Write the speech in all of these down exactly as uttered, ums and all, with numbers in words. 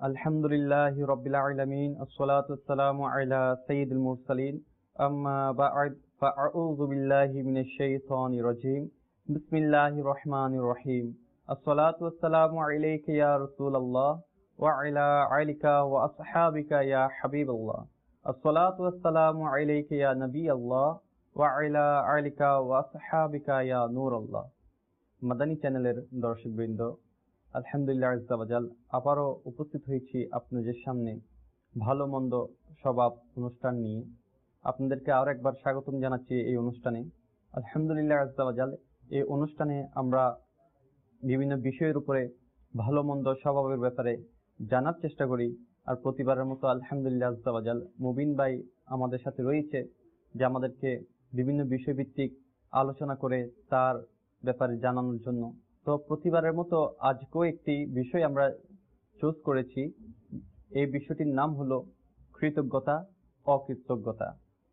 আলহামদুলিল্লাহি রাব্বিল আলামিন আসসালাতু ওয়াসসালামু আলা সাইয়্যিদিল মুরসালিন আম্মা বা'দ ফাআউযু বিল্লাহি মিনাশ শাইতানির রাজীম বিসমিল্লাহির রহমানির রহিম আসসালাতু ওয়াসসালামু আলাইকা ইয়া রাসূলুল্লাহ ওয়া আলা আলিকা ওয়া আসহাবিকা ইয়া হাবিবাল্লাহ আসসালাতু ওয়াসসালামু আলাইকা ইয়া নবিয়াল্লাহ ওয়া আলা আলিকা ওয়া আসহাবিকা ইয়া নূরাল্লাহ। মাদানী চ্যানেলের দর্শকবৃন্দ, আলহামদুলিল্লাহ আজ্জা ওয়া জাল আবারও উপস্থিত হয়েছি আপনাদের সামনে ভালো মন্দ স্বভাব অনুষ্ঠান নিয়ে। আপনাদেরকে আরো একবার স্বাগতম জানাচ্ছি এই অনুষ্ঠানে। আলহামদুলিল্লাহ আজ্জা ওয়া জাল এই অনুষ্ঠানে আমরা বিভিন্ন বিষয়ের উপরে ভালো মন্দ স্বভাবের ব্যাপারে জানার চেষ্টা করি। আর প্রতিবারের মতো আলহামদুলিল্লাহ আজ্জা ওয়া জাল মুবিন ভাই আমাদের সাথে রয়েছে, যে আমাদেরকে বিভিন্ন বিষয়ভিত্তিক আলোচনা করে তার ব্যাপারে জানানোর জন্য। তো প্রতিবারের মতো আজকেও একটি বিষয় আমরা চুজ করেছি। এই বিষয়টির নাম হলো কৃতজ্ঞতা, অকৃতজ্ঞতা।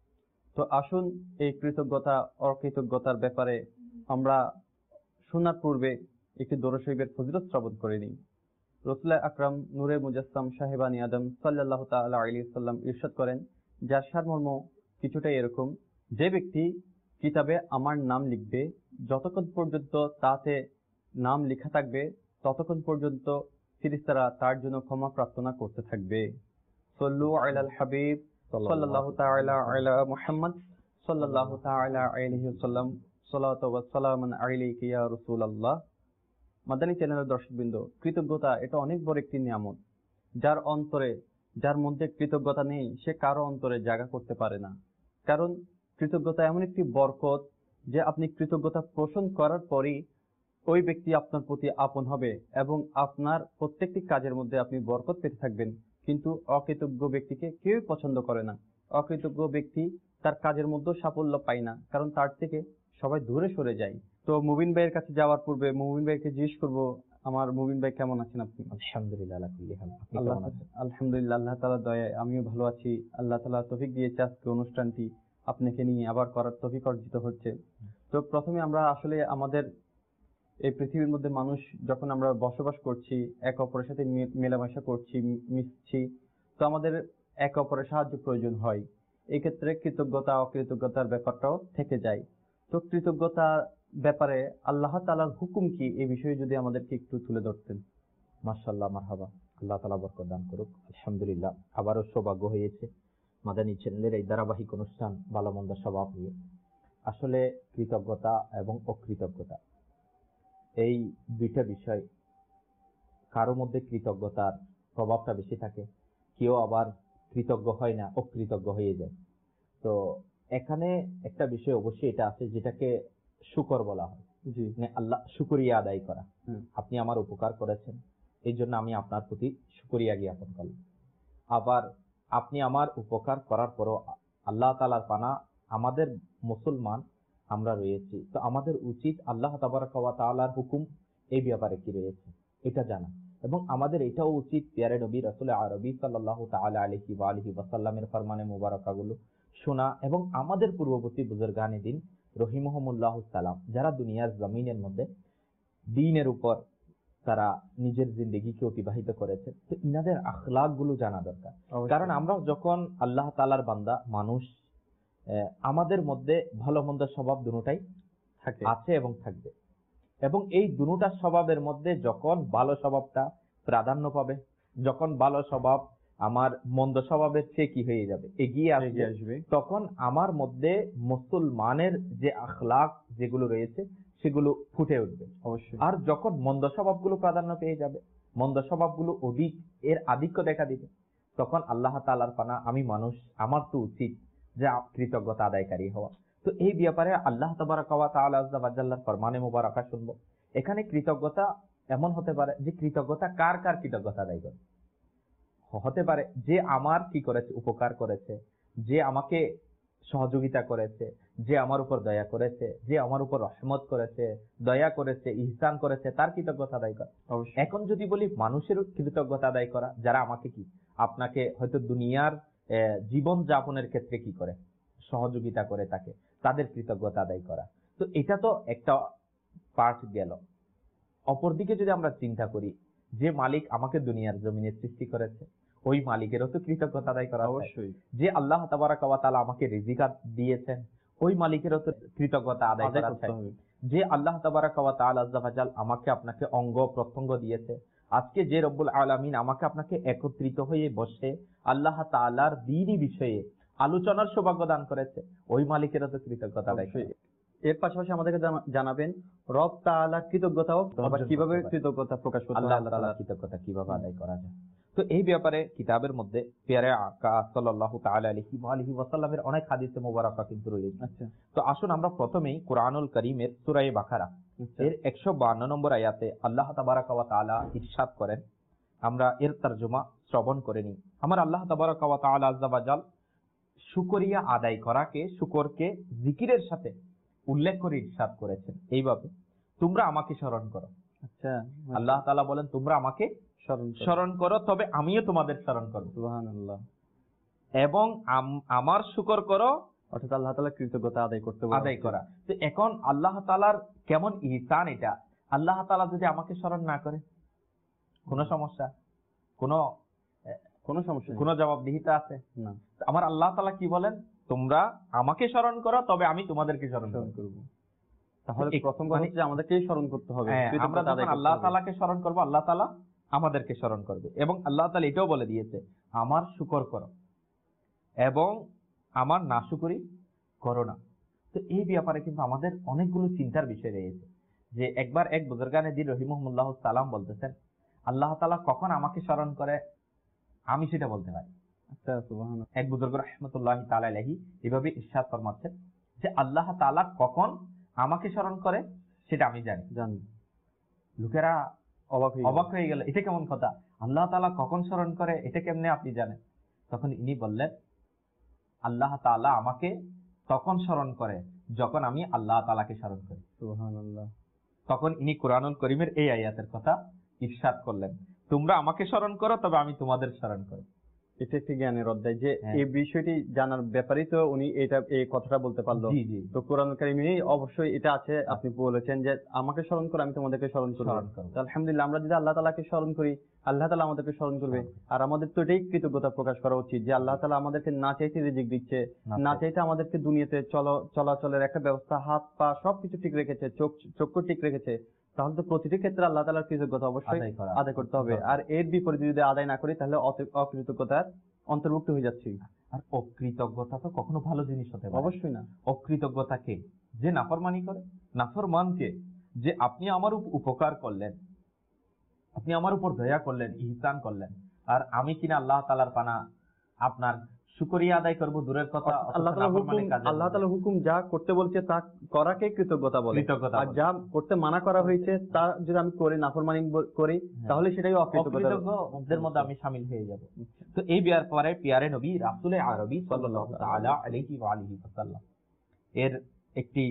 তো আসুন এই কৃতজ্ঞতা অকৃতজ্ঞতার ব্যাপারে আমরা শোনার পূর্বে একটি দরুদ শরীফের ফজিলত শ্রবণ করে নিই। রাসূল আকরাম নূরে মুজাসসাম সাহেবানি আদম সাল্লাল্লাহু তাআলা আলাইহি ওয়াসাল্লাম ইরশাদ করেন, যার সারমর্ম কিছুটা এরকম: যে ব্যক্তি কিতাবে আমার নাম লিখবে, যতক্ষণ পর্যন্ত তাতে নাম লেখা থাকবে ততক্ষণ পর্যন্ত ফেরেশতারা তার জন্য ক্ষমা প্রার্থনা করতে থাকবে। সাল্লু আলাল হাবিব সাল্লাল্লাহু তাআলা আলা মুহাম্মদ সাল্লাল্লাহু তাআলা আলাইহি ওয়াসাল্লাম সালাতু ওয়া সালামুন আলাইকা ইয়া রাসূলুল্লাহ। মাদানী চ্যানেলের দর্শকবৃন্দ, কৃতজ্ঞতা এটা অনেক বড় একটি নিয়ামত। যার অন্তরে যার মধ্যে কৃতজ্ঞতা নেই সে কারো অন্তরে জায়গা করতে পারে না। কারণ কৃতজ্ঞতা এমন একটি বরকত যে আপনি কৃতজ্ঞতা পোষণ করার পরই ওই ব্যক্তি আপনার প্রতি আপন হবে এবং আপনার প্রত্যেকটি কাজের মধ্যে আপনি বরকত পেতে থাকবেন। কিন্তু অকৃতজ্ঞ ব্যক্তিকে কেউই পছন্দ করে না। অকৃতজ্ঞ ব্যক্তি তার কাজের মধ্যেও সাফল্য পায় না, কারণ তার থেকে সবাই দূরে সরে যায়। তো মুবিন ভাইয়ের কাছে যাওয়ার পূর্বে মুবিন ভাইকে জিজ্ঞেস করবো, আমার মুবিন ভাই কেমন আছেন আপনি? আলহামদুলিল্লাহ আলা কুল্লি হাল। আপনি আল্লাহ কেমন আছেন? আলহামদুলিল্লাহ, আল্লাহ তাআলার দয়ায় আমিও ভালো আছি। আল্লাহ তাআলা তৌফিক দিয়েছে আজকে অনুষ্ঠানটি আপনাকে নিয়ে আবার করার তৌফিক অর্জিত হচ্ছে। তো প্রথমে আমরা আসলে আমাদের এই পৃথিবীর মধ্যে মানুষ যখন আমরা বসবাস করছি, এক অপরের সাথে মেলামেশা করছি, মিশছি, তো আমাদের একে অপরের সাহায্য প্রয়োজন হয়। এই ক্ষেত্রে কৃতজ্ঞতা অকৃতজ্ঞতার ব্যাপারটাও থেকে যায়। তো কৃতজ্ঞতার ব্যাপারে আল্লাহ তাআলার হুকুম কি, এই বিষয়ে যদি আমাদেরকে একটু তুলে ধরতেন। মাশাআল্লাহ, মারহাবা। আল্লাহ তাআলা বরকত দান করুক। আলহামদুলিল্লাহ, আবারও সৌভাগ্য হয়েছে মাদানী চ্যানেলের এই ধারাবাহিক অনুষ্ঠান ভালো মন্দ স্বভাব নিয়ে। আসলে কৃতজ্ঞতা এবং অকৃতজ্ঞতা এই দুইটা বিষয়, কারো মধ্যে কৃতজ্ঞতার প্রভাবটা বেশি থাকে, কেউ আবার কৃতজ্ঞ হয় না, অকৃতজ্ঞ হয়ে যায়। তো এখানে একটা বিষয় অবশ্যই এটা আছে যেটাকে শুকর বলা হয়। জি, মানে আল্লাহ শুকরিয়া আদায় করা। আপনি আমার উপকার করেছেন, এই জন্য আমি আপনার প্রতি শুকরিয়া জ্ঞাপন করলাম। আবার আপনি আমার উপকার করার পরও আল্লাহ তাআলার পানা আমাদের মুসলমান আমরা রয়েছি, তো আমাদের উচিত আল্লাহ তাবারাক ওয়া তাআলার হুকুম এই ব্যাপারে কি রয়েছে এটা জানা, এবং আমাদের এটাও উচিত প্যারে নবী রাসূল আরবি সাল্লাল্লাহু তাআলা আলাইহি ওয়া আলিহি ওয়াসাল্লামের ফরমানে মুবারাকাগুলো শোনা, এবং আমাদের পূর্ববর্তী বুজুর্গানে দিন রহিমহুমুল্লাহ সালাম যারা দুনিয়ার জমিনের মধ্যে দ্বীনের উপর তারা নিজের জিন্দেগিকে অতিবাহিত করেছে, তো ইনাদের আখলাক গুলো জানা দরকার। কারণ আমরা যখন আল্লাহ তাআলার বান্দা মানুষ, আমাদের মধ্যে ভালো মন্দ স্বভাব দুটোটাই আছে এবং থাকবে, এবং এই দুটা স্বভাবের মধ্যে যখন ভালো স্বভাবটা প্রাধান্য পাবে, যখন ভালো স্বভাব আমার মন্দ স্বভাবের চেয়ে কি হয়ে যাবে, এগিয়ে আসবে, তখন আমার মধ্যে মুসলমানের যে আখলাক যেগুলো রয়েছে সেগুলো ফুটে উঠবে অবশ্যই। আর যখন মন্দ স্বভাবগুলো প্রাধান্য পেয়ে যাবে, মন্দ স্বভাবগুলো অধিক এর আধিক্য দেখা দিবে, তখন আল্লাহ তাআলার পানা আমি মানুষ, আমার তো উচিত যে কৃতজ্ঞতা আদায়কারী হওয়া। তো এই ব্যাপারে আল্লাহ তাবারাক ওয়া তাআলা আযজা ওয়া জাল্লার ফরমানে মুবারাকা শুনবো। এখানে কৃতজ্ঞতা এমন হতে পারে যে কৃতজ্ঞতা কার কার কৃতজ্ঞতা আদায় করে হতে পারে, যে আমার কি করেছে, উপকার করেছে, যে আমাকে সহযোগিতা করেছে, যে আমার উপর দয়া করেছে, যে আমার উপর রহমত করেছে, দয়া করেছে, ইহসান করেছে, তার কৃতজ্ঞতা আদায় করা। এখন যদি বলি মানুষের কৃতজ্ঞতা আদায় করা, যারা আমাকে কি আপনাকে হয়তো দুনিয়ার জীবন যাপনের ক্ষেত্রে কি করে সহযোগিতা করে, তাকে তাদের কৃতজ্ঞতা আদায় করা, তো এটা তো একটা পার্ট গেল। অপরদিকে যদি আমরা চিন্তা করি যে মালিক আমাকে দুনিয়ার জমিনে সৃষ্টি করেছে ওই মালিকেরও তো কৃতজ্ঞতা আদায় করা অবশ্যই। যে আল্লাহ তাবারাক ওয়া তাআলা আমাকে রিজিক দিয়েছেন ওই মালিকেরও তো কৃতজ্ঞতা আদায় আদায় করা করতে হবে। যে আল্লাহ তাবারাক ওয়া তাআলা আযজা ওয়া জাল আমাকে আপনাকে অঙ্গ প্রত্যঙ্গ দিয়েছে আজকে যে রব্বুল আলামিন আমাকে আপনাকে একত্রিত হয়ে বসে আল্লাহ তাআলার দ্বীনি বিষয়ে আলোচনার সৌভাগ্য দান করেছে ওই মালিকেরও তো কৃতজ্ঞতা আদায় অবশ্যই। এর পাশাপাশি আমাদেরকে জানা- জানাবেন রব তাআলার কৃতজ্ঞতাও আবার কিভাবে কৃতজ্ঞতা প্রকাশ করতে হয় আল্লাহ আল্লাহ তাআলার তাআলার। কৃতজ্ঞতা কিভাবে আদায় করা যায়। তো এই ব্যাপারে কিতাবের মধ্যে পেয়ারে আকা সাল্লাল্লাহু তাআলা আলাইহি ওয়া আলিহি ওয়াসাল্লামের অনেক হাদিসে মুবারাকা কিন্তু রয়েছে। আচ্ছা তো আসুন আমরা প্রথমেই কুরআনুল কারীমের সূরা বাকারা আচ্ছা। এর একশো বায়ান্ন নম্বর আয়াতে আল্লাহ তাবারাকা ওয়া তাআলা ইরশাদ করেন, আমরা এর তরজমা শ্রবণ করে নিই। আমার আল্লাহ তাবারাকা ওয়া তাআলা আযজা ওয়া জাল শুকরিয়া আদায় করাকে শুকরকে জিকিরের সাথে উল্লেখ করে ইরশাদ করেছেন এইভাবে, তোমরা আমাকে স্মরণ করো। আচ্ছা আল্লাহ তাআলা বলেন তোমরা আমাকে স্মরণ করো। স্মরণ করো তবে আমিও তোমাদের স্মরণ করব সুবহানাল্লাহ। এবং আম- আমার শুকর করো অর্থাৎ আল্লাহ তাআলা কৃতজ্ঞতা আদায় করতে বলা আদায় হচ্ছে। করা। তো এখন আল্লাহ তাআলার কেমন ইহসান এটা, আল্লাহ তাআলা যদি আমাকে স্মরণ না করে কোনো সমস্যা, কোনো কোনো সমস্যা নেই। কোনো জবাবদিহিতা আছে না, আমার আল্লাহ তাআলা কি বলেন, তোমরা আমাকে স্মরণ করো তবে আমি তোমাদেরকে স্মরণ স্মরণ করব। করব। তাহলে এক- প্রথম কথা মানে- হচ্ছে যে আমাদেরকেই স্মরণ করতে হবে, হ্যাঁ, আমরা কৃতজ্ঞতা আদায় যখন করতে আল্লাহ হবে। তাআলাকে স্মরণ করব আল্লাহ তাআলা আমাদেরকে স্মরণ করবে এবং আল্লাহ তাআলা এটাও বলে দিয়েছে আমার শুকর করো এবং আমার নাশুকরি করো না। তো এই ব্যাপারে কিন্তু আমাদের অনেকগুলো চিন্তার বিষয় রয়েছে যে একবার এক বুজুর্গানে দিন রহিমাহুল্লাহ সালাম বলতেছেন আল্লাহ তাআলা কখন আমাকে স্মরণ করে আমি সেটা বলতে পারি। আচ্ছা সুবহানাল্লাহ। এক বুজুর্গ রাহমাতুল্লাহি তাআলা আলাইহি এভাবে ইরশাদ ফরমাচ্ছেন যে আল্লাহ তাআলা কখন আমাকে স্মরণ করে সেটা আমি জানি। জানি। লোকেরা অবাক হয়ে অবাক হয়ে গেল, এটা কেমন কথা, আল্লাহ তাআলা কখন স্মরণ করে এটা কেমনে আপনি জানেন? তখন ইনি বললেন আল্লাহ তাআলা আমাকে তখন স্মরণ করে যখন আমি আল্লাহ তাআলাকে স্মরণ করি। সুবহানাল্লাহ। তখন ইনি কুরআনুল কারীমের এই আয়াতের কথা ইরশাদ করলেন, তোমরা আমাকে স্মরণ করো তবে আমি তোমাদের স্মরণ করি। এটা একটি জ্ঞানের অধ্যায় যে হ্যাঁ। এই বিষয়টি জানার ব্যাপারেই তো উনি এটা এই কথাটা বলতে পারলো। জি জি তো কোরআন কারীমে অবশ্যই এটা আছে, আপনি বলেছেন যে আমাকে স্মরণ করে আমি তোমাদেরকে স্মরণ করব। স্মরণ করব। তো আলহামদুলিল্লাহ আমরা যদি আল্লাহ তাআলাকে স্মরণ করি আল্লাহ তাআলা আমাদেরকে স্মরণ করবে। আর আমাদের তো এটাই কৃতজ্ঞতা প্রকাশ করা উচিত যে আল্লাহ তাআলা আমাদেরকে না চাইতে রিজিক দিচ্ছে, না না চাইতে আমাদেরকে দুনিয়াতে চলো চলাচলের একটা ব্যবস্থা, হাত পা সবকিছু ঠিক রেখেছে, চোখ চক্ষু ঠিক রেখেছে। তাহলে তো প্রতিটি ক্ষেত্রে আল্লাহ তাআলার কৃতজ্ঞতা অবশ্যই আদায় করা। আদায় করতে হবে। আর এর বিপরীতে যদি আদায় না করি তাহলে অত- অকৃতজ্ঞতার অন্তর্ভুক্ত হয়ে যাচ্ছি। আর অকৃতজ্ঞতা তো কখনো ভালো জিনিস হতে পারে না। অবশ্যই না। অকৃতজ্ঞতা কে? যে নাফরমানি করে। নাফরমান কে? যে আপনি আমার উপ- উপকার করলেন, আপনি আমার উপর দয়া করলেন, ইহসান করলেন, আর আমি কিনা আল্লাহ তাআলার পানা আপনার শুকরিয়া আদায় করব দূরের কথা, অথচ আল্লাহ তাআলার হুকুম নাফরমানি কাজের আল্লাহ মধ্যে তাআলার হুকুম যা করতে বলছে তা করাকে কৃতজ্ঞতা বলে। কৃতজ্ঞতা আর বলে। যা করতে মানা করা হয়েছে তা যদি আমি করি, নাফরমানি ব- করি, তাহলে সেটাই অকৃতজ্ঞতা। অকৃতজ্ঞদের মধ্যে আমি শামিল হয়ে যাব। তো এই ব্যাপারে পিয়ারে নবী রাসূলে আরবি সাল্লাল্লাহু তাআলা আলাইহি ওয়া আলিহি ওয়াসাল্লাম এর একটি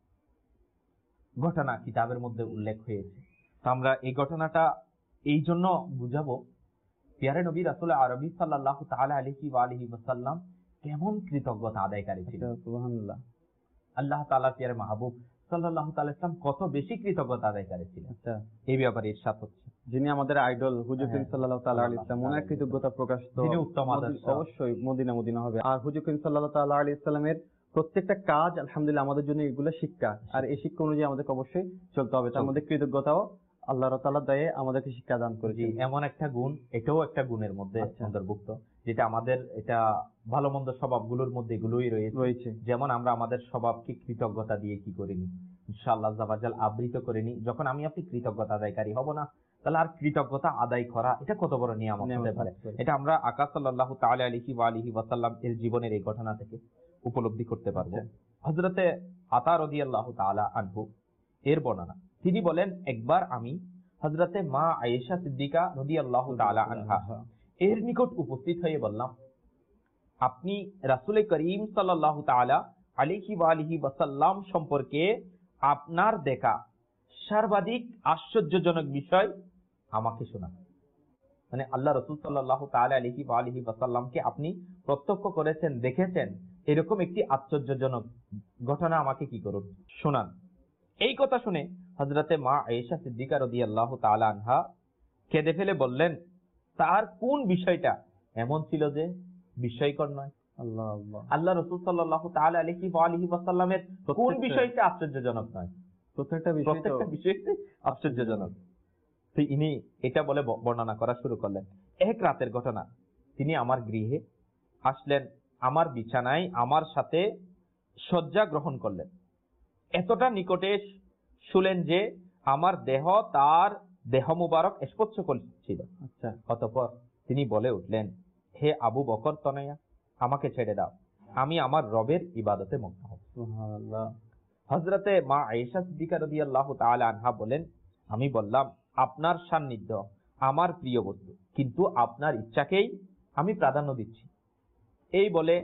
ঘটনা কিতাবের মধ্যে উল্লেখ হয়েছে। তো আমরা এই ঘটনাটা এই জন্য বুঝাবো পিয়ারে নবী রাসূল আরবি সাল্লাল্লাহু তাআলা আলাইহি ওয়া আলিহি ওয়াসাল্লাম কেমন কৃতজ্ঞতা আদায়কারী ছিলেন। আচ্ছা, সুবহানাল্লাহ। আল্লাহ তাআলার পিয়ারে মাহবুব সাল্লাল্লাহু তাআলা ইসলাম কত বেশি কৃতজ্ঞতা আদায়কারী ছিলেন আচ্ছা, এই ব্যাপারে ইরশাদ হচ্ছে। যিনি আমাদের আইডল হুজুর করিম হ্যাঁ, সাল্লাল্লাহু তাআলা আলাইহি ওয়াসাল্লাম, ওনার কৃতজ্ঞতা প্রকাশ তো যিনি উত্তম মদি- আদর্শ। অবশ্যই মদিনা মদিনা হবে। আর হুজুর করিম সাল্লাল্লাহু তাআলা আলাইহি ওয়াসাল্লামের প্রত্যেকটা কাজ আলহামদুলিল্লাহ আমাদের জন্য এগুলো শিক্ষা। আর এই শিক্ষা অনুযায়ী আমাদেরকে অবশ্যই চলতে হবে। তার মধ্যে কৃতজ্ঞতাও আল্লাহ তাআলার দয়ে আমাদেরকে শিক্ষা দান জি, করেছেন। এমন একটা গুণ, এটাও একটা গুণের মধ্যে আচ্ছা। অন্তর্ভুক্ত, যেটা আমাদের এটা ভালো মন্দ স্বভাবগুলোর মধ্যে এগুলোই রয়েছে। রয়েছে। যেমন আমরা আমাদের স্বভাবকে কৃতজ্ঞতা দিয়ে কি করিনি, ইনশাআল্লাহ জাবাজাল আবৃত করিনি। যখন আমি আপনি কৃতজ্ঞতা আদায়কারী হব না, তাহলে আর কৃতজ্ঞতা আদায় করা এটা কত বড় নিয়ামত হতে পারে। এটা আমরা আকা সাল্লাল্লাহু তাআলা আলাইহি ওয়া আলিহি ওয়াসাল্লাম এর জীবনের এই ঘটনা থেকে উপলব্ধি করতে পারবো। হযরতে আতা রাদিয়াল্লাহু তাআলা আনহু এর বর্ণনা, তিনি বলেন একবার আমি হযরতে মা আয়েশা সিদ্দিকা রাদিয়াল্লাহু তাআলা আনহা এর নিকট উপস্থিত হয়ে বললাম, আপনি রাসূল করিম সাল্লাল্লাহু তাআলা আলাইহি ওয়া আলিহি ওয়াসাল্লাম সম্পর্কে আপনার দেখা সর্বাধিক আশ্চর্যজনক বিষয় আমাকে শোনান। মানে আল্লাহ রাসূল সাল্লাল্লাহু তাআলা আলাইহি ওয়া আলিহি ওয়াসাল্লামকে আপনি প্রত্যক্ষ করেছেন, দেখেছেন, এরকম একটি আশ্চর্যজনক ঘটনা আমাকে কি করুন, শোনান। এই কথা শুনে হযরতে মা আয়েশা সিদ্দিকা রাদিয়াল্লাহু তাআলা আনহা কেঁদে ফেলে বললেন, তার কোন বিষয়টা এমন ছিল যে বিস্ময়কর নয়? আল্লাহ আল্লাহ আল্লাহ রাসূল সাল্লাল্লাহু তাআলা আলাইহি ওয়া আলিহি ওয়াসাল্লামের কোন বিষয়টা আশ্চর্যজনক নয়? প্রত্যেকটা বিষয় তো প্রত্যেকটা বিষয়তে আশ্চর্যজনক। তো ইনি এটা বলে ব- বর্ণনা করা শুরু করলেন। এক রাতের ঘটনা, তিনি আমার গৃহে আসলেন, আমার বিছানায় আমার সাথে শয্যা গ্রহণ করলেন, এতটা নিকটে শুলেন যে আমার দেহ তার দেহ মুবারক স্পর্শ করছিল। আচ্ছা অতঃপর তিনি বলে উঠলেন, হে আবু বকর তনয়া, আমাকে ছেড়ে দাও, আমি আমার রবের ইবাদতে মগ্ন হব। সুবহানাল্লাহ। হযরতে মা আয়েশা সিদ্দিকা রাদিয়াল্লাহু তাআলা আনহা বলেন, আমি বললাম, আপনার সান্নিধ্য আমার প্রিয় বস্তু, কিন্তু আপনার ইচ্ছাকেই আমি প্রাধান্য দিচ্ছি। এই বলে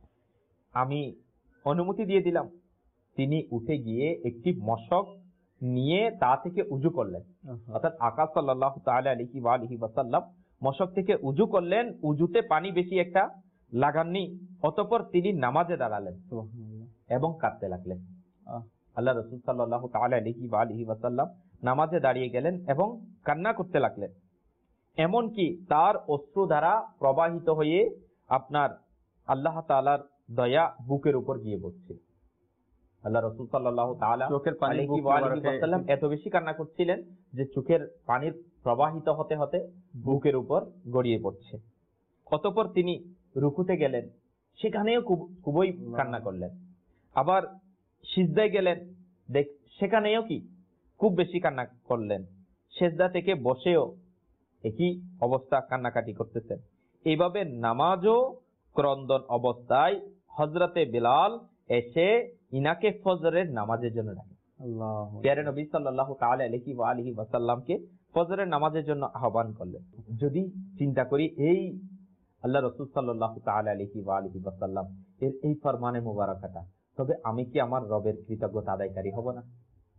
আমি অনুমতি দিয়ে দিলাম। তিনি উঠে গিয়ে একটি মশক নিয়ে তা থেকে উজু করলেন, আহা, অর্থাৎ আকাশ সাল্লাল্লাহু তাআলা আলাইহি ওয়া আলিহি ওয়াসাল্লাম মশক থেকে উজু করলেন, উজুতে পানি বেশি একটা লাগাননি। অতঃপর তিনি নামাজে দাঁড়ালেন সুবহানাল্লাহ। এবং কাঁদতে লাগলেন। আহ, আল্লাহ রাসূল সাল্লাল্লাহু তাআলা আলাইহি ওয়া আলিহি ওয়াসাল্লাম নামাজে দাঁড়িয়ে গেলেন এবং কান্না করতে লাগলেন, এমনকি তার অশ্রু দ্বারা প্রবাহিত হয়ে আপনার আল্লাহ তাআলার দয়া বুকের উপর গিয়ে পড়ছে। আল্লাহ রাসূল সাল্লাল্লাহু তাআলা চোখের পানি আলাইহি বুক ওয়া আলিহি মুবারকে ওয়াসাল্লাম এত বেশি কান্না করছিলেন যে চোখের পানির প্রবাহিত হতে হতে বুকের উপর গড়িয়ে পড়ছে। অতঃপর তিনি রুকুতে গেলেন, সেখানেও খুব খুবই কান্না করলেন। আবার সিজদায় গেলেন, দেখ সেখানেও কি খুব বেশি কান্না করলেন। সেজদা থেকে বসেও একই অবস্থা, কান্নাকাটি করতেছেন। এইভাবে নামাজও ক্রন্দন অবস্থায় হযরতে বেলাল এসে ইনাকে ফজরের নামাজের জন্য ডাকেন। আল্লাহু প্যারে নবী সাল্লাল্লাহু তাআলা আলাইহি ওয়া আলিহি ওয়াসাল্লামকে ফজরের নামাজের জন্য আহ্বান করলেন। যদি চিন্তা করি এই আল্লাহ রাসূল সাল্লাল্লাহু তাআলা আলাইহি ওয়া আলিহি ওয়াসাল্লাম এর এই ফরমানে মুবারাকাটা, তবে আমি কি আমার রবের কৃতজ্ঞতা আদায়কারী হব না?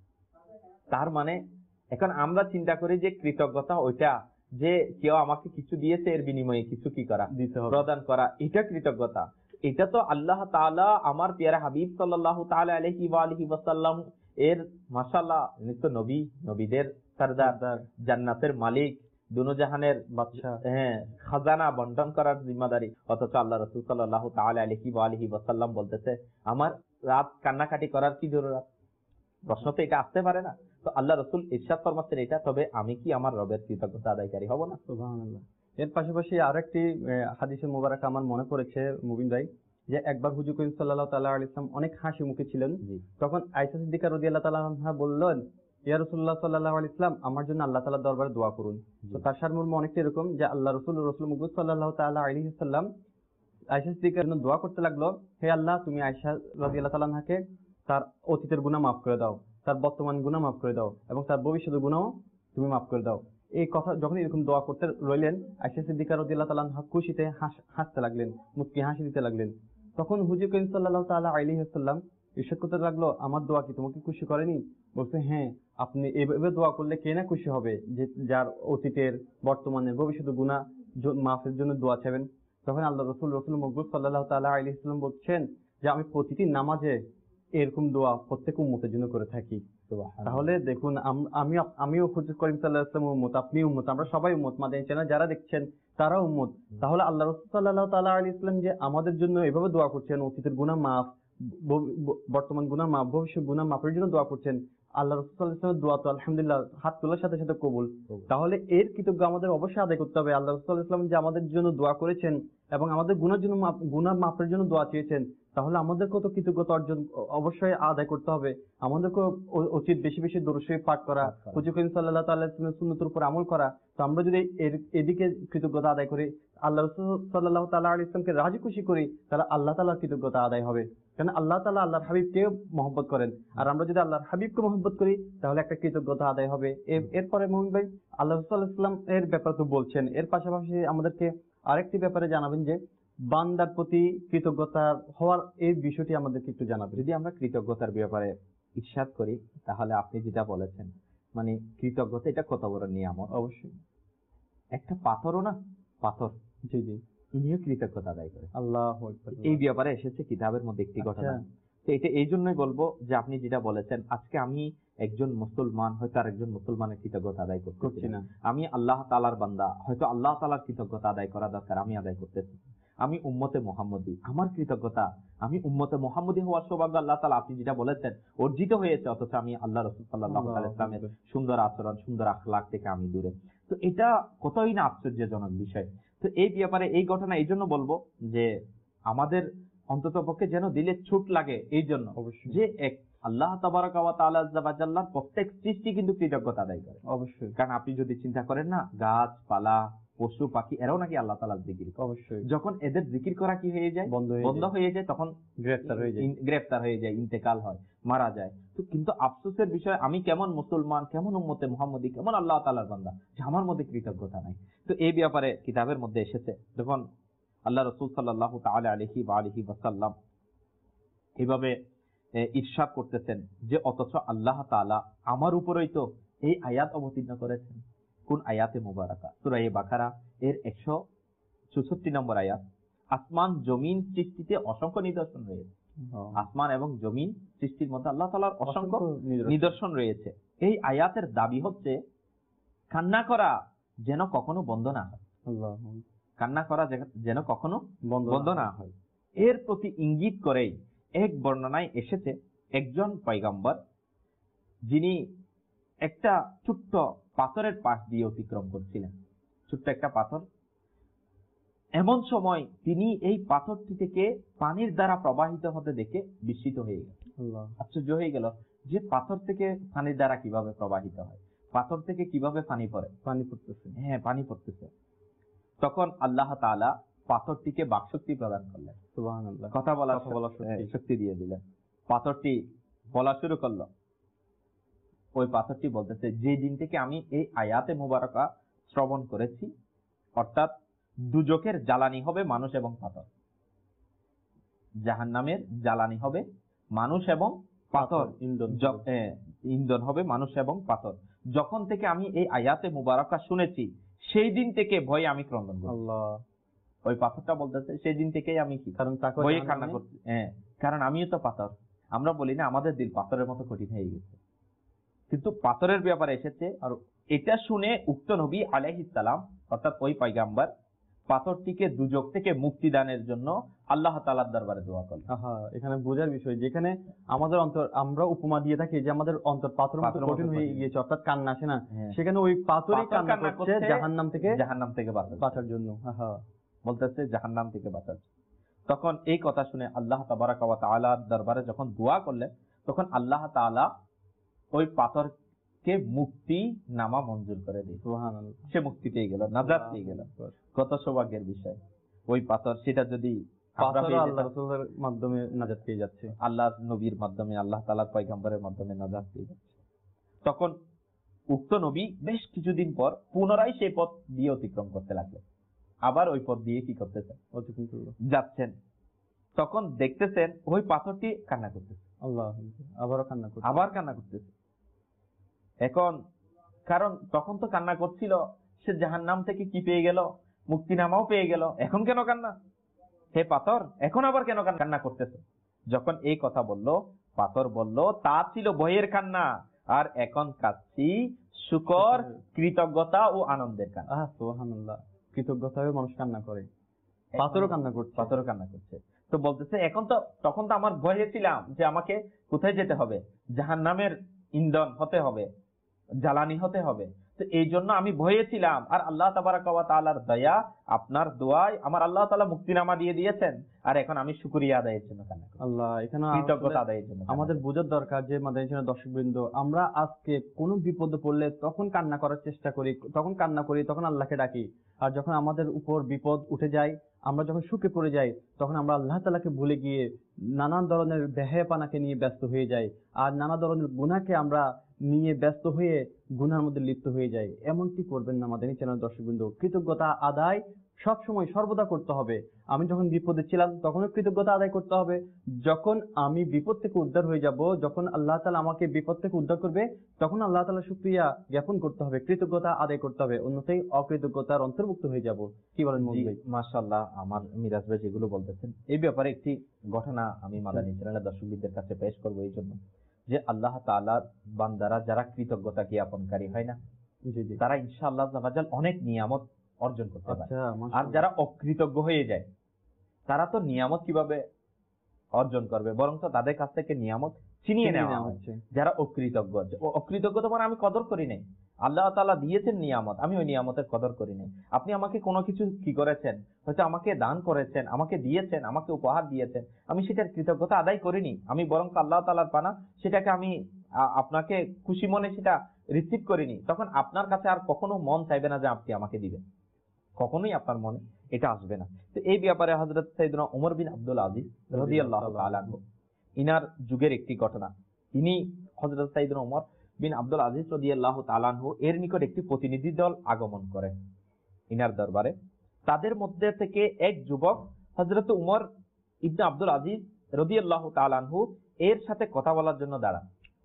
তার মানে এখন আমরা চিন্তা করি যে কৃতজ্ঞতা ওইটা যে কেউ আমাকে কিছু দিয়েছে এর বিনিময়ে কিছু কি করা, দিতে হবে। প্রদান করা, এটা কৃতজ্ঞতা। এটা তো আল্লাহ তাআলা আমার প্যারা হাবিব সাল্লাল্লাহু তাআলা আলাইহি ওয়া আলিহি ওয়াসাল্লাম এর মাশাআল্লাহ নিত্য নবী, নবীদের সরদার, সরদার, জান্নাতের মালিক, দুনোজাহানের বাদশা। হ্যাঁ খাজানা বন্টন করার জিম্মাদারি। অথচ আল্লাহ রাসূল সাল্লাল্লাহু তাআলা আলাইহি ওয়া আলিহি ওয়াসাল্লাম বলতেছে, আমার রাত কান্নাকাটি করার কি জরুরত? প্রশ্ন তো এটা আসতে পারে না। তো আল্লাহ রাসূল ইরশাদ ফরমাচ্ছেন এটা, তবে আমি কি আমার রবের কৃতজ্ঞতা আদায়কারী হব না? সুবহানাল্লাহ। এর পাশাপাশি আরেকটি আহ, হাদিসে মুবারক আমার মনে পড়েছে মুবিন ভাই, যে একবার হুজুর করিম সাল্লাল্লাহু তাআলা আলাইহি ওয়াসাল্লাম অনেক হাসি মুখে ছিলেন। জি তখন আয়েশা সিদ্দিকা রাদিয়াল্লাহু তাআলা আনহা বললেন, ইয়া রাসূলুল্লাহ সাল্লাল্লাহু আলাইহি ওয়াসাল্লাম, আমার জন্য আল্লাহ তাআলার দরবারে দোয়া করুন। তো তার সারমর্ম অনেকটা এরকম যে আল্লাহ রাসূল রাসূল মুহাম্মদ সাল্লাল্লাহু তাআলা আলাইহি ওয়াসাল্লাম আয়েশা সিদ্দিকার জন্য দোয়া করতে লাগলো, হে আল্লাহ, তুমি আয়েশা রাদিয়াল্লাহু তাআলা আনহাকে তার অতীতের গুনাহ মাফ করে দাও, তার বর্তমান গুনাহ মাফ করে দাও, এবং তার ভবিষ্যতের গুনাহও তুমি মাফ করে দাও। এই কথা যখন এরকম দোয়া করতে রইলেন, আয়েশা সিদ্দিকা রাদিয়াল্লাহু তাআলা আনহা খুশিতে হাস- হাসতে লাগলেন, মুচকি হাসি দিতে লাগলেন। তখন হুজুর করিম সাল্লাল্লাহু তাআলা আলাইহি ওয়াসাল্লাম ইরশাদ করতে লাগলো, আমার দোয়া কি তোমাকে খুশি করেনি? বলছে, হ্যাঁ, আপনি এভাবে দোয়া করলে কে না খুশি হবে, যে যার অতীতের, বর্তমানের, ভবিষ্যতের গুনাহ জ- মাফের জন্য দোয়া চাইবেন। তখন আল্লাহ রসুল রসুল মকবুল সাল্লাল্লাহু তাআলা আলাইহি ওয়াসাল্লাম বলছেন যে আমি প্রতিটি নামাজে এরকম দোয়া প্রত্যেক উম্মতের জন্য করে থাকি। তাহলে দেখুন, আম- আমি আমিও হুজুর করিম সাল্লাল্লাহু আলাইহি ওয়াসাল্লাম উম্মত, আপনি উম্মত, আমরা সবাই উম্মত, মাদানী চ্যানেল যারা দেখছেন তারা উম্মত। তাহলে আল্লাহ রাসূল সাল্লাল্লাহু তাআলা আলাইহি ওয়াসাল্লাম যে আমাদের জন্য এভাবে দোয়া করছেন, অতীতের গুনাহ মাফ, ব- ব- বর্তমান গুনাহ মাফ, ভবিষ্যৎ গুনাহ মাফের জন্য দোয়া করছেন, আল্লাহ রাসূল সাল্লাল্লাহু আলাইহি ওয়াসাল্লামের দোয়া তো আলহামদুলিল্লাহ হাত তোলার সাথে সাথে কবুল। তাহলে এর কৃতজ্ঞ আমাদের অবশ্যই আদায় করতে হবে। আল্লাহ রাসূল সাল্লাল্লাহু আলাইহি ওয়াসাল্লাম যে আমাদের জন্য দোয়া করেছেন এবং আমাদের গুনার জন্য মাফ- গুনাহ মাফের জন্য দোয়া চেয়েছেন, তাহলে আমাদেরকে তো কৃতজ্ঞতা অর্জন অবশ্যই আদায় করতে হবে। আমাদেরকে উ- উচিত বেশি বেশি দরুদ শরীফ পাঠ করা, পাঠ করা। হুজুর করিম সাল্লাল্লাহু তাআলা আলাইহি ওয়াসাল্লামের সুন্নতের উপর আমল করা। তো আমরা যদি এর এদিকে কৃতজ্ঞতা আদায় করি, আল্লাহ রাসূল সাল্লাল্লাহু তাআলা আলাইহি ওয়াসাল্লামকে রাজি খুশি করি, তাহলে আল্লাহ তাআলার কৃতজ্ঞতা আদায় হবে। কারণ আল্লাহ তাআলা আল্লাহর হাবিবকে মহব্বত করেন, আর আমরা যদি আল্লাহর হাবিবকে মহব্বত করি তাহলে একটা কৃতজ্ঞতা আদায় হবে। এর- এরপরে মুমিন ভাই, আল্লাহ রাসূল সাল্লাল্লাহু আলাইহি ওয়াসাল্লাম এর ব্যাপারে তো বলছেন, এর পাশাপাশি আমাদেরকে আরেকটি ব্যাপারে জানাবেন যে বান্দার প্রতি কৃতজ্ঞতা হওয়ার এই বিষয়টি আমাদেরকে একটু জানাবেন। যদি আমরা কৃতজ্ঞতার ব্যাপারে ইরশাদ করি, তাহলে আপনি যেটা বলেছেন, মানে কৃতজ্ঞতা এটা কত বড় নিয়ামত। অবশ্যই। একটা পাথরও না, পাথর জি জি, ইনিও কৃতজ্ঞতা আদায় করে। আল্লাহু আকবার। এই ব্যাপারে এসেছে কিতাবের মধ্যে একটি আচ্ছা। ঘটনা। তো এটা এই জন্যই বলবো যে আপনি যেটা বলেছেন, আজকে আমি একজন মুসলমান, হয়তো আর একজন মুসলমানের কৃতজ্ঞতা আদায় করছি না। আমি আল্লাহ তাআলার বান্দা, হয়তো আল্লাহ তাআলার কৃতজ্ঞতা আদায় করা দরকার, আমি আদায় করতেছি। আমি উম্মতে মুহাম্মদী, আমার কৃতজ্ঞতা, আমি উম্মতে মুহাম্মদী হওয়ার সৌভাগ্য আল্লাহ তাআলা আপনি যেটা বলেছেন অর্জিত হয়েছে, অথচ আমি আল্লাহ রাসূল সাল্লাল্লাহু আলাইহি ওয়াসাল্লামের সুন্দর আচরণ, সুন্দর আখলাক থেকে আমি দূরে। তো এটা কতই না আশ্চর্যজনক বিষয়। তো এই ব্যাপারে এই ঘটনা এই জন্য বলবো যে আমাদের অন্তত পক্ষে যেন দিলে ছুট লাগে, এই জন্য যে এক আল্লাহ তাবারাকা ওয়া তাআলা আযজা ওয়া জাল্লার প্রত্যেক সৃষ্টি কিন্তু কৃতজ্ঞতা আদায় করে। অবশ্যই, কারণ আপনি যদি চিন্তা করেন না, গাছপালা, পশু পাখি এরাও নাকি আল্লাহ তাআলার জিকির করে। অবশ্যই, যখন এদের জিকির করা কি হয়ে যায়, বন্ধ হয়ে যায়, তখন গ্রেফতার হয়ে যায়, গ্রেফতার হয়ে যায়, ইন্তেকাল হয়, মারা যায়। তো কিন্তু আফসোসের বিষয়, আমি কেমন মুসলমান, কেমন উম্মতে মুহাম্মদী, কেমন আল্লাহ তাআলার বান্দা, যে আমার মধ্যে কৃতজ্ঞতা নাই। তো এই ব্যাপারে কিতাবের মধ্যে এসেছে, যখন আল্লাহ রাসূল সাল্লাল্লাহু তাআলা আলাইহি ওয়া আলিহি ওয়াসাল্লাম এইভাবে ইরশাদ করতেছেন যে অথচ আল্লাহ তাআলা আমার উপরেই তো এই আয়াত অবতীর্ণ করেছেন। কোন আয়াতে মুবারাকা? সূরা বাকারা এর একশো চৌষট্টি নম্বর আয়াত। আসমান জমিন সৃষ্টিতে অসংখ্য নিদর্শন রয়েছে। আসমান এবং জমিন সৃষ্টির মধ্যে আল্লাহ তাআলার অসংখ্য নিদর্শন রয়েছে। এই আয়াতের দাবি হচ্ছে কান্না করা যেন কখনো বন্ধ না হয়। আল্লাহ, কান্না করা যেন কখনো বন্ধ না হয়। এর প্রতি ইঙ্গিত করেই এক বর্ণনায় এসেছে একজন পয়গম্বর, যিনি একটা ছোট্ট পাথরের পাশ দিয়ে অতিক্রম করছিলেন, ছোট্ট একটা পাথর। এমন সময় তিনি এই পাথরটি থেকে পানির দ্বারা প্রবাহিত হতে দেখে বিস্মিত হয়ে গেল। আশ্চর্য হয়ে গেল যে পাথর থেকে পানির দ্বারা কিভাবে প্রবাহিত হয়, পাথর থেকে কিভাবে পানি পড়ে, পানি পড়তেছে, হ্যাঁ পানি পড়তেছে। তখন আল্লাহ তাআলা পাথরটিকে বাকশক্তি প্রদান করলেন, সুবহানাল্লাহ, কথা বলার শক্তি দিয়ে দিলেন। পাথরটি বলা শুরু করলো। ওই পাথরটি বলতেছে, যে দিন থেকে আমি এই আয়াতে মুবারাকা শ্রবণ করেছি, অর্থাৎ দুজকের জ্বালানি হবে মানুষ এবং পাথর, জাহান্নামের জ্বালানি হবে মানুষ এবং পাথর, ইন্ধন ইন্ধন হবে মানুষ এবং পাথর। যখন থেকে আমি এই আয়াতে মুবারাকা শুনেছি, সেই দিন থেকে ভয়ে আমি ক্রন্দন করি। আল্লাহ, ওই পাথরটা বলতেছে সেই দিন থেকেই আমি কি, কারণ ভয়ে কান্না করছি। হ্যাঁ, কারণ আমিও তো পাথর। আমরা বলি না আমাদের দিল পাথরের মতো কঠিন হয়ে গেছে, কিন্তু পাথরের ব্যাপারে এসেছে। আর এটা শুনে উক্ত নবী আলাইহিস সালাম, অর্থাৎ ওই পয়গম্বর, পাথরটিকে দুজক থেকে মুক্তি দানের জন্য আল্লাহ তাআলার দরবারে দোয়া করলেন। হ্যাঁ, এখানে বোঝার বিষয়, যেখানে আমাদের অন্তর, আমরা উপমা দিয়ে থাকি যে আমাদের অন্তর পাথরের মতো কঠিন হয়ে গিয়েছে, অর্থাৎ কান্না আসে না, সেখানে ওই পাথরই কান্না করছে জাহান্নাম থেকে, জাহান্নাম থেকে বাঁচার জন্য। হ্যাঁ, বলতেছে জাহান্নাম থেকে বাঁচার। তখন এই কথা শুনে আল্লাহ তাবারাকা ওয়া তাআলার দরবারে যখন দোয়া করলেন, তখন আল্লাহ তাআলা ওই পাথরকে মুক্তি নামা মঞ্জুর করে দিল। সুবহানাল্লাহ, সে মুক্তি পেয়ে গেল, নাজাত পেয়ে গেল। কত সৌভাগ্যের বিষয়। ওই পাথর, সেটা যদি আল্লাহ রাসূলের মাধ্যমে নাজাত পেয়ে যাচ্ছে, আল্লাহর নবীর মাধ্যমে, আল্লাহ তাআলার পয়গম্বরের মাধ্যমে নাজাত পেয়ে যাচ্ছে। তখন উক্ত নবী বেশ কিছুদিন পর পুনরায় সেই পথ দিয়ে অতিক্রম করতে লাগলেন। আবার ওই পথ দিয়ে কি করতেছেন, যাচ্ছেন। তখন দেখতেছেন ওই পাথরটি কান্না করতেছে। আল্লাহ, আবারও কান্না করতেছে, আবার কান্না করতেছে। এখন কারণ তখন তো কান্না করছিল, সে জাহান্নাম থেকে কি পেয়ে গেল, মুক্তিনামাও পেয়ে গেল, এখন কেন কান্না? হে পাথর, এখন আবার কেন কান্না করতেছে? যখন এই কথা বলল, পাথর বলল, তা ছিল ভয়ের কান্না, আর এখন কাঁদছি শুকর, কৃতজ্ঞতা ও আনন্দের কান্না। সুবহানাল্লাহ, কৃতজ্ঞতায় মানুষ কান্না করে, পাথরও কান্না করছে, পাথরও কান্না করছে। তো বলতেছে এখন তো, তখন তো আমার ভয়ে ছিলাম যে আমাকে কোথায় যেতে হবে, জাহান্নামের ইন্ধন হতে হবে, জ্বালানি হতে হবে। তো এই জন্য আমি ভয়ে ছিলাম। আর আল্লাহ তাবারাকা ওয়া তাআলার দয়া, আপনার দোয়ায় আমার আল্লাহ তাআলা মুক্তিনামা দিয়ে দিয়েছেন, আর এখন আমি শুকরিয়া আদায়ের জন্য কান্না করি। আল্লাহ, এখানে কৃতজ্ঞতা আদায়ের জন্য আমাদের বোঝার দরকার যে মাদানী দর্শকবৃন্দ, আমরা আজকে কোনো বিপদে পড়লে তখন কান্না করার চেষ্টা করি, তখন কান্না করি, তখন আল্লাহকে ডাকি। আর যখন আমাদের উপর বিপদ উঠে যায়, আমরা যখন সুখে পড়ে যাই, তখন আমরা আল্লাহ তাআলাকে ভুলে গিয়ে নানান ধরনের বেহায়াপনাকে নিয়ে ব্যস্ত হয়ে যাই, আর নানা ধরনের গুনাহকে আমরা নিয়ে ব্যস্ত হয়ে গুনার মধ্যে লিপ্ত হয়ে যায়। এমনটি করবেন না মাদানী চ্যানেল দর্শকবৃন্দ। কৃতজ্ঞতা আদায় সব সময় সর্বদা করতে হবে। আমি যখন বিপদে ছিলাম তখনও কৃতজ্ঞতা আদায় করতে হবে, যখন আমি বিপদ থেকে উদ্ধার হয়ে যাব, যখন আল্লাহ তাআলা আমাকে বিপদ থেকে উদ্ধার করবে, তখন আল্লাহ তাআলা শুকরিয়া জ্ঞাপন করতে হবে, কৃতজ্ঞতা আদায় করতে হবে, অন্যথায় অকৃতজ্ঞতার অন্তর্ভুক্ত হয়ে যাব। কি বলেন মৌলভী ভাই? মাশাআল্লাহ, আমার মিরাজ ভাই যেগুলো বলতেছেন এই ব্যাপারে একটি ঘটনা আমি মাদানী চ্যানেলের দর্শকদের কাছে পেশ করব এই জন্য যে আল্লাহ তাআলার বান্দারা যারা কৃতজ্ঞতা জ্ঞাপনকারী হয় না, জি জি, তারা ইনশাআল্লাহ জাওয়াজাল অনেক নিয়ামত অর্জন করতে পারে। আচ্ছা আর মাশাআল্লাহ। যারা অকৃতজ্ঞ হয়ে যায় তারা তো নিয়ামত কিভাবে অর্জন করবে, বরং তো তাদের কাছ থেকে নিয়ামত ছিনিয়ে নেওয়া হচ্ছে। যারা অকৃতজ্ঞ, অকৃতজ্ঞ তো মানে আমি কদর করি নাই, আল্লাহ তাআলা দিয়েছেন নিয়ামত, আমি ওই নিয়ামতের কদর করি নাই। আপনি আমাকে কোনো কিছু কি করেছেন, হয়তো আমাকে দান করেছেন, আমাকে দিয়েছেন, আমাকে উপহার দিয়েছেন, আমি সেটার কৃতজ্ঞতা আদায় করিনি, আমি বরং আল্লাহ তাআলার পানা সেটাকে আমি আপনাকে খুশি মনে সেটা রিসিভ করিনি, তখন আপনার কাছে আর কখনো মন চাইবে না যে আপনি আমাকে দিবেন, কখনোই আপনার মনে এটা আসবে না। তো এই ব্যাপারে হযরত সাইয়েদনা ওমর বিন আব্দুল আজিজ রাদিয়াল্লাহু তাআলা আনহু ইনার যুগের একটি ঘটনা, তিনি হযরত সাইয়েদনা ওমর বিন আব্দুল আজিজ রাদিয়াল্লাহু তাআলা আনহু এর নিকট একটি প্রতিনিধি দল আগমন করেন ইনার দরবারে। তাদের মধ্যে থেকে এক যুবক হযরত উমর ইবনে আব্দুল আজিজ রাদিয়াল্লাহু তাআলা আনহু এর সাথে কথা বলার জন্য দাঁড়ান,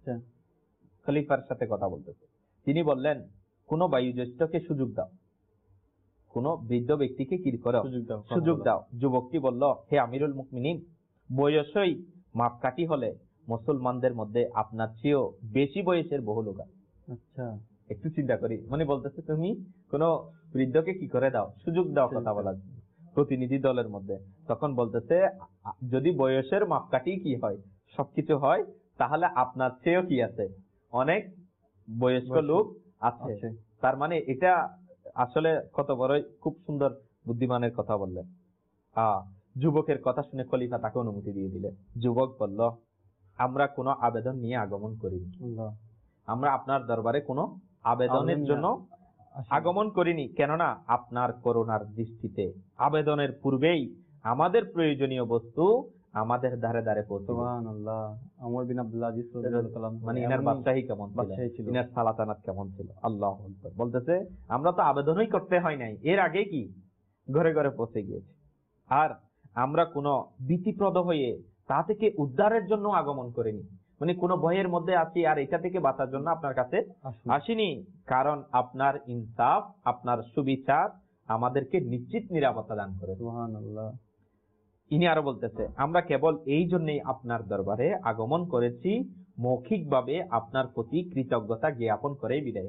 খলিফার সাথে কথা বলতেছে। তিনি বললেন, কোন বায়ুজ্যেষ্ঠকে সুযোগ দাও, কোন বৃদ্ধ ব্যক্তিকে কি করো, সুযোগ দাও। যুবকটি বলল, হে আমিরুল মুমিনিন, বয়সই মাপকাঠি হলে মুসলমানদের মধ্যে আপনার চেয়েও বেশি বয়সের বহু লোক আছে। আচ্ছা, একটু চিন্তা করি, মানে বলতেছে তুমি কোন বৃদ্ধকে কি করে দাও, সুযোগ দাও কথা বলার জন্য প্রতিনিধি দলের মধ্যে। তখন বলতেছে, যদি বয়সের মাপকাঠি কি হয়, সবকিছু হয়, তাহলে আপনার চেয়েও কি আছে, অনেক বয়স্ক লোক আছে। তার মানে এটা আসলে কত বড় খুব সুন্দর বুদ্ধিমানের কথা বললেন। হ্যাঁ, যুবকের কথা শুনে খলিফা তাকে অনুমতি দিয়ে দিলেন। যুবক বলল, আমরা কোনো আবেদন নিয়ে আগমন করিনি, আমরা আপনার দরবারে কোনো আবেদনের জন্য আগমন করিনি, কেননা আপনার করুণার দৃষ্টিতে আবেদনের পূর্বেই আমাদের প্রয়োজনীয় বস্তু আমাদের ধারে ধারে পৌঁছে। সুবহানাল্লাহ। ওমর বিন আব্দুল আজিজ রাদিয়াল্লাহু তাআলা, মানে ইনার বাদশাহী কেমন ছিল, ইনার সালাতানাত কেমন ছিল। আল্লাহু আকবার। বলতেছে, আমরা তো আবেদনই করতে হয় নাই, এর আগে কি ঘরে ঘরে পৌঁছে গিয়েছে। আর আমরা কোনো ভীতিপ্রদ হয়ে তা থেকে উদ্ধারের জন্য আগমন করিনি, মানে কোনো ভয়ের মধ্যে আছি আর এটা থেকে বাঁচার জন্য আপনার কাছে আসিনি, কারণ আপনার ইনসাফ, আপনার সুবিচার আমাদেরকে নিশ্চিত নিরাপত্তা দান করে। সুবহানাল্লাহ। ইনি আরো বলতেছে, আমরা কেবল এই জন্যই আপনার দরবারে আগমন করেছি, মৌখিকভাবে আপনার প্রতি কৃতজ্ঞতা জ্ঞাপন করে বিদায়।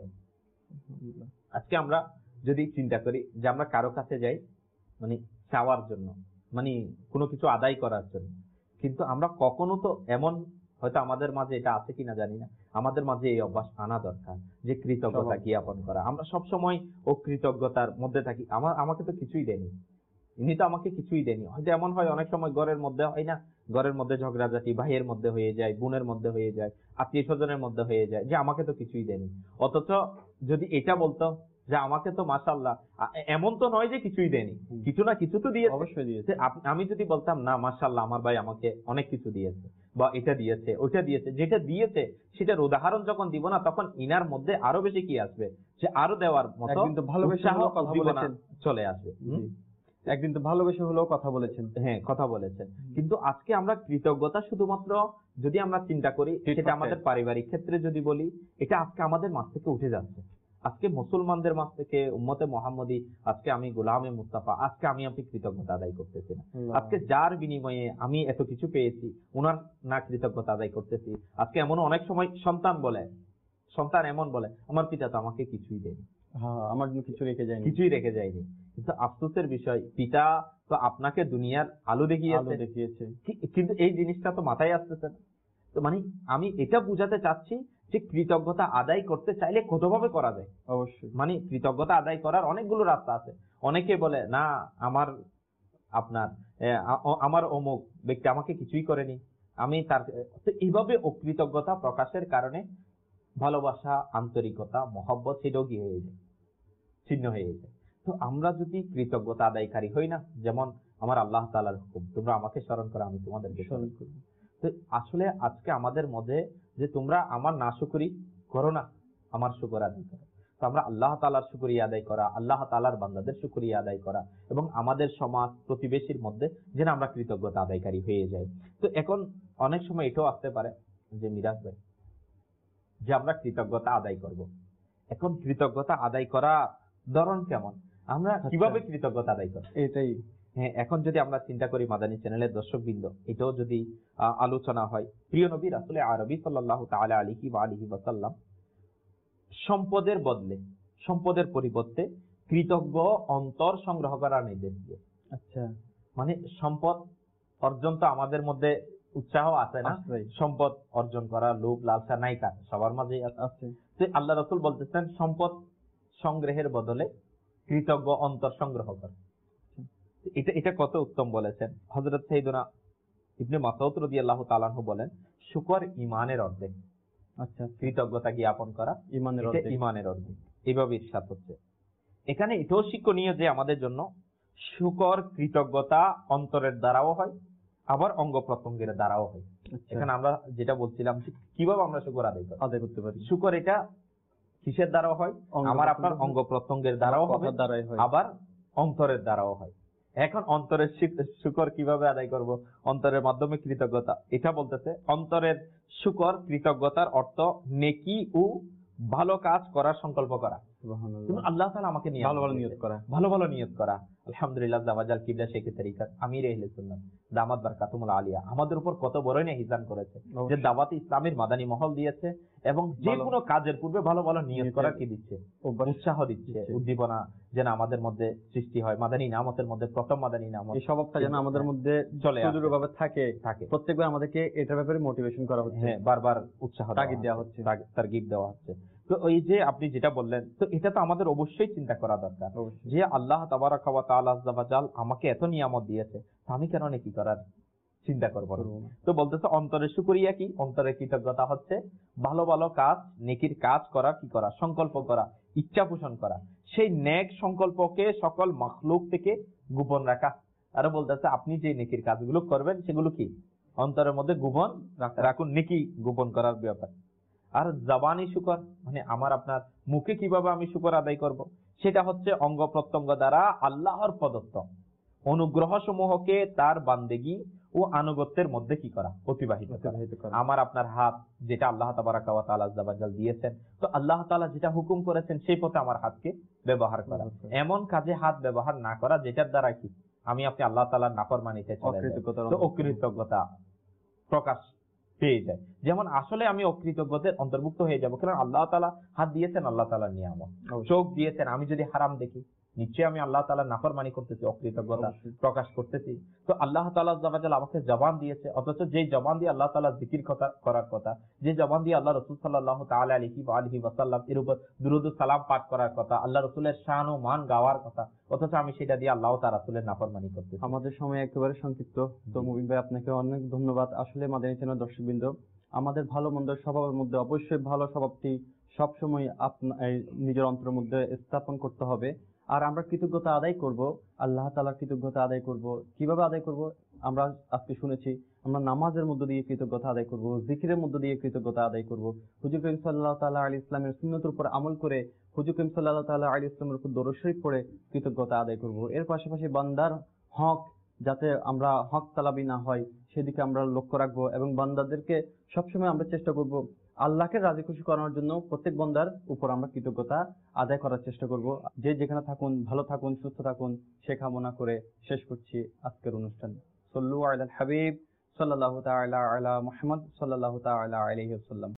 আজকে আমরা যদি চিন্তা করি যে আমরা কারো কাছে যাই মানে চাওয়ার জন্য, মানে কোনো কিছু আদায় করার জন্য, কিন্তু আমরা কখনো তো এমন, হয়তো আমাদের মাঝে এটা আছে কিনা জানি না, আমাদের মাঝে এই অভ্যাস আনা দরকার যে কৃতজ্ঞতা জ্ঞাপন করা। আমরা সবসময় অকৃতজ্ঞতার মধ্যে থাকি, আমার আমাকে তো কিছুই দেয়নি, ইনি তো আমাকে কিছুই দেয়নি। হয়তো এমন হয় অনেক সময় ঘরের মধ্যে হয় না, ঘরের মধ্যে ঝগড়াঝাটি ভাইয়ের মধ্যে হয়ে যায়, বোনের মধ্যে হয়ে যায়, আত্মীয় স্বজনের মধ্যে হয়ে যায় যে আমাকে তো কিছুই দেয়নি। অথচ যদি এটা বলতো যে আমাকে তো মাশাআল্লাহ, এমন তো নয় যে কিছুই দেয়নি, কিছু না কিছু তো দিয়েছে, অবশ্যই দিয়েছে। আমি যদি বলতাম না মাশাআল্লাহ আমার ভাই আমাকে অনেক কিছু দিয়েছে, বা এটা দিয়েছে ওটা দিয়েছে, যেটা দিয়েছে সেটার উদাহরণ যখন দিব না, তখন ইনার মধ্যে আরো বেশি কি আসবে, যে আরো দেওয়ার মতো ভালোবেসে কথা বলেছেন চলে আসবে। একদিন তো ভালোবেসে হলেও কথা বলেছেন, হ্যাঁ কথা বলেছেন। কিন্তু আজকে আমরা কৃতজ্ঞতা শুধুমাত্র যদি আমরা চিন্তা করি, সেটা আমাদের পারিবারিক ক্ষেত্রে যদি বলি, এটা আজকে আমাদের মাঝ থেকে উঠে যাচ্ছে। আজকে মুসলমানদের মাঝ থেকে, উম্মতে মুহাম্মদী, আজকে আমি গোলামে মুস্তাফা, আজকে আমি আপনি কৃতজ্ঞতা আদায় করতেছি না। আজকে যার বিনিময়ে আমি এত কিছু পেয়েছি, উনার না কৃতজ্ঞতা আদায় করতেছি। আজকে এমন অনেক সময় সন্তান বলে, সন্তান এমন বলে, আমার পিতা তো আমাকে কিছুই দেয়নি, আমার জন্য কিছু রেখে যায়নি, কিছুই রেখে যায়নি। কিন্তু আফসোসের বিষয়, পিতা তো আপনাকে দুনিয়ার আলো দেখিয়েছে দেখিয়েছে কিন্তু এই জিনিসটা তো মাথায় আসতেছে না। তো মানে আমি এটা বুঝাতে চাচ্ছি যে কৃতজ্ঞতা আদায় করতে চাইলে কতভাবে করা যায়। অবশ্যই, মানে কৃতজ্ঞতা আদায় করার অনেকগুলো রাস্তা আছে। অনেকে বলে না আমার আপনার আমার অমুক ব্যক্তি আমাকে কিছুই করেনি, আমি তার, এইভাবে অকৃতজ্ঞতা প্রকাশের কারণে ভালোবাসা, আন্তরিকতা, মহব্বত সেটাও কি হয়ে যায়, ছিন্ন হয়ে যায়। তো আমরা যদি কৃতজ্ঞতা আদায়কারী হই না, যেমন আমার আল্লাহ তাআলার হুকুম, তোমরা আমাকে স্মরণ করো আমি তোমাদেরকে স্মরণ করব। তো আসলে আজকে আমাদের মধ্যে যে তোমরা আমার নাশুকরি করো না, আমার শুকর আদায় করো। তো আমরা আল্লাহ তাআলার শুকরিয়া আদায় করা, আল্লাহ তাআলার বান্দাদের শুকরিয়া আদায় করা এবং আমাদের সমাজ প্রতিবেশীর মধ্যে যেন আমরা কৃতজ্ঞতা আদায়কারী হয়ে যাই। তো এখন অনেক সময় এটাও আসতে পারে যে মিরাজ ভাই, যে আমরা কৃতজ্ঞতা আদায় করব, এখন কৃতজ্ঞতা আদায় করা ধরন কেমন, আমরা কিভাবে কৃতজ্ঞতা আদায় করব? এটাই হ্যাঁ, এখন যদি আমরা চিন্তা করি মাদানী চ্যানেলের দর্শকবৃন্দ, এটাও যদি আহ, আলোচনা হয়, প্রিয় নবী রাসূল আরবি সাল্লাল্লাহু তাআলা আলাইহি ওয়া আলিহি ওয়াসাল্লাম সম্পদের বদলে, সম্পদের পরিবর্তে কৃতজ্ঞ অন্তর সংগ্রহ করার নির্দেশ দিয়ে। আচ্ছা, মানে সম্পদ অর্জন তো আমাদের মধ্যে উৎসাহ আছে না, সম্পদ অর্জন করা লোভ লালসা নাই কার, সবার মাঝেই আছে। তো আল্লাহ রাসূল বলতেছেন সম্পদ সংগ্রহের বদলে কৃতজ্ঞ অন্তর সংগ্রহ কর। এটা এটা কত উত্তম বলেছেন হযরত সাইয়েদনা ইবনে মাসউদ রাদিয়াল্লাহু তাআলা আনহু বলেন, শুকর ঈমানের অর্ধেক। আচ্ছা, কৃতজ্ঞতা জ্ঞাপন করা ঈমানের অর্ধেক, ঈমানের অর্ধেক, এইভাবে ইরশাদ হচ্ছে। এখানে এটাও শিক্ষণীয় যে আমাদের জন্য শুকর কৃতজ্ঞতা অন্তরের দ্বারাও হয়, আবার অঙ্গ প্রত্যঙ্গের দ্বারাও হয়। এখানে আমরা যেটা বলছিলাম কিভাবে আমরা শুকর আদায় আদায় করতে পারি, শুকর এটা কিসের দ্বারাও হয়, আমার আপনার অঙ্গ প্রত্যঙ্গের দ্বারাও হবে, আবার অন্তরের দ্বারাও হয়। এখন অন্তরের শুকর কিভাবে আদায় করব, অন্তরের মাধ্যমে কৃতজ্ঞতা, এটা বলতেছে অন্তরের শুকর কৃতজ্ঞতার অর্থ নেকি ও ভালো কাজ করার সংকল্প করা। আল্লাহ তাআলা আমাকে নিয়ে ভালো ভালো নিয়ত করা, ভালো ভালো নিয়ত করা। আলহামদুলিল্লাহ জাওয়াজাল কিবলা শেখ তরিকাত আমির আহলে সুন্নাত দামাত বারকাতুল আলিয়া আমাদের উপর কত বড় ইহসান করেছে যে দাওয়াত ইসলামের মাদানী মহল দিয়েছে, এবং যে কোনো কাজের পূর্বে ভালো ভালো নিয়ত করা কি দিচ্ছে, উৎসাহ দিচ্ছে, উদ্দীপনা যেন আমাদের মধ্যে সৃষ্টি হয়। মাদানী নামতের মধ্যে প্রথম মাদানী নামত, এই স্বভাবটা যেন আমাদের মধ্যে চলে সুদৃঢ়ভাবে থাকে থাকে প্রত্যেকবার আমাদেরকে এটার ব্যাপারে মোটিভেশন করা হচ্ছে, হ্যাঁ, বারবার উৎসাহ তাগিদ দেওয়া হচ্ছে, তারগিব দেওয়া হচ্ছে। তো ওই যে আপনি যেটা বললেন, তো এটা তো আমাদের অবশ্যই চিন্তা করা দরকার যে আল্লাহ তাবারাকা ওয়া তাআলা আযজা ওয়া জাল আমাকে এত নিয়ামত দিয়েছে, আমি কেন নেকি করার চিন্তা করব না। তো বলতেছে অন্তরের শুকরিয়া কি, অন্তরের কৃতজ্ঞতা হচ্ছে ভালো ভালো কাজ, নেকির কাজ করা, কি করা, সংকল্প করা, ইচ্ছা পোষণ করা, সেই নেক সংকল্পকে সকল মাখলুক থেকে গোপন রাখা। আরো বলতেছে আপনি যে নেকির কাজগুলো করবেন সেগুলো কি অন্তরের মধ্যে গোপন রাখুন, নেকি গোপন করার ব্যাপার। আর জবানি শুকর মানে আমার আপনার মুখে কিভাবে আমি শুকর আদায় করব, সেটা হচ্ছে অঙ্গ প্রত্যঙ্গ দ্বারা আল্লাহর প্রদত্ত অনুগ্রহ সমূহকে তার বান্দেগি ও আনুগত্যের মধ্যে কি করা, অতিবাহিত করা। আমার আপনার হাত যেটা আল্লাহ তাবারাকা ওয়া তাআলা আযজা ওয়া জাল দিয়েছেন, তো আল্লাহ তাআলা যেটা হুকুম করেছেন সেই পথে আমার হাতকে ব্যবহার করা, এমন কাজে হাত ব্যবহার না করা যেটার দ্বারা কি আমি আপনি আল্লাহ তাআলার নাফরমানিতে চলে যাই, তো অকৃতজ্ঞতা প্রকাশ পেয়ে যায়। যেমন আসলে আমি অকৃতজ্ঞদের অন্তর্ভুক্ত হয়ে যাব, কারণ আল্লাহ তাআলা হাত দিয়েছেন আল্লাহ তাআলার নিয়ামত, চোখ দিয়েছেন, আমি যদি হারাম দেখি নিশ্চয়ই আমি আল্লাহ তাআলার নাফরমানি করতেছি, অকৃতজ্ঞতা প্রকাশ করতেছি। তো আল্লাহ তাআলা আযজা ওয়া জাল আমাকে জবান দিয়েছে, অথচ যে জবান দিয়ে আল্লাহ তাআলা জিকির কথা করার কথা, যে জবান দিয়ে আল্লাহ রাসূল সাল্লাল্লাহু তাআলা আলাইহি ওয়া আলিহি ওয়াসাল্লাম এর উপর দুরূদ ও সালাম পাঠ করার কথা, আল্লাহ রাসূলের শান ও মান গাওয়ার কথা, অথচ আমি সেটা দিয়ে আল্লাহ তাআলা রাসূলের নাফরমানি করতেছি। আমাদের সময় একেবারে সংক্ষিপ্ত, তো মুবিন ভাই আপনাকে অনেক ধন্যবাদ। আসলে মাদানী চ্যানেল দর্শকবৃন্দ, আমাদের ভালো মন্দ স্বভাবের মধ্যে অবশ্যই ভালো স্বভাবটি সবসময় আপনার নিজের অন্তরের মধ্যে স্থাপন করতে হবে। আর আমরা কৃতজ্ঞতা আদায় করব, আল্লাহ তাআলার কৃতজ্ঞতা আদায় করব। কিভাবে আদায় করব আমরা আজকে শুনেছি, আমরা নামাজের মধ্য দিয়ে কৃতজ্ঞতা আদায় করব, জিকিরের মধ্য দিয়ে কৃতজ্ঞতা আদায় করব, হুজুর করিম সাল্লাল্লাহু তাআলা আলাইহি ইসলামের সুন্নতের উপর আমল করে হুজুর করিম সাল্লাল্লাহু তাআলা আলাইহি ইসলামের উপর দরুদ শরীফ পড়ে কৃতজ্ঞতা আদায় করব। এর পাশাপাশি বান্দার হক যাতে আমরা হক তালাবি না হয় সেদিকে আমরা লক্ষ্য রাখবো, এবং বান্দাদেরকে সবসময় আমরা চেষ্টা করব আল্লাহকে রাজি খুশি করানোর জন্য প্রত্যেক বান্দার উপর আমরা কৃতজ্ঞতা আদায় করার চেষ্টা করব। যে যেখানে থাকুন ভালো থাকুন, সুস্থ থাকুন, সে কামনা করে শেষ করছি আজকের অনুষ্ঠান। সাল্লু আলাল হাবিব সাল্লাল্লাহু তাআলা আলা মুহাম্মদ সাল্লাল্লাহু তাআলা আলাইহি ওয়াসাল্লাম।